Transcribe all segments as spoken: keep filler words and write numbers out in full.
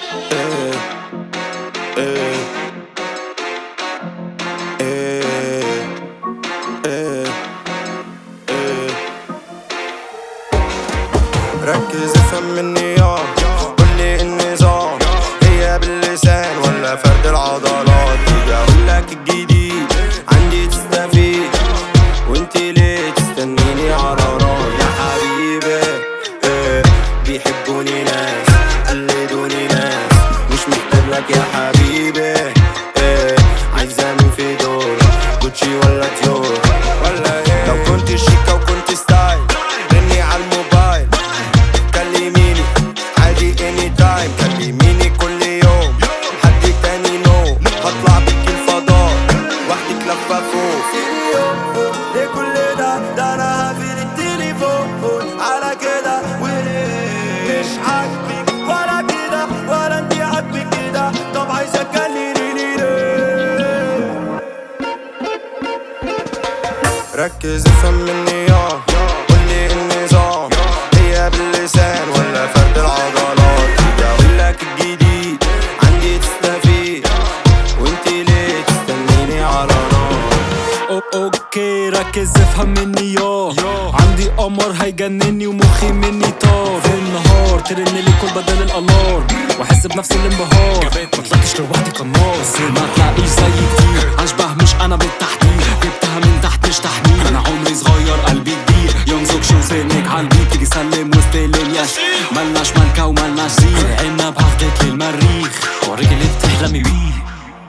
إيه إيه إيه إيه إيه ركز افهم مني يا قولي النظام هي باللسان ولا فرد العضلات. تيجي اقولك الجديد عندي تستفيد وانتي ليه تستنيني على نار يا حبيبي. إيه بيحبوني ناس قلدوني ناس مش محتاجلك يا حبيبي. إيه عايزة مين في دور جوتشي ولا ديور ولا ايه؟ لو كنت شيكا وكنت ستايل رني على الموبايل كلميني عادي اني تايم. كلميني كل يوم حد تاني نو هطلع بيك الفضاء وحدك لفة فوق. ليه كل ده ده انا هقفل التليفون على كده وليه مش عاجبك ولا كده ولا انتي عاجبك كده؟ طب عايزة تكلميني ليه؟ ركز افهم مني يا قولي النظام هي باللسان ولا فرد العضلات. تيجي اقولك الجديد عندي تستفيد وانتي ليه تستنيني على نار. اوكي ركز افهم مني يا عندي قمر هيجنني ومخي مني طار. في النهار ترنلي كل بدل الالار واحس بنفس الانبهار. ما طلعتش لوحدي قناص ما تلاقيش زي كتير اشبه مش انا بالتحديد جبتها من تحت مش تحميل. انا عمري صغير قلبي كبير يمزق شو سنك عالبيت تيجي سلم واستلم ياش ملناش ملكة وملناش زين عنب هاخدك للمريخ اوريك اللي بتحلمي بيه.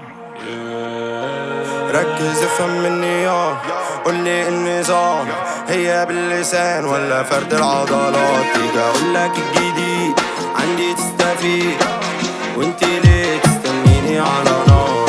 ركز افهم مني يا قولي النظام هي باللسان ولا فرد العضلات. تيجي اقولك الجديد عندي تستفيد وانتي ليه تستنيني على نار.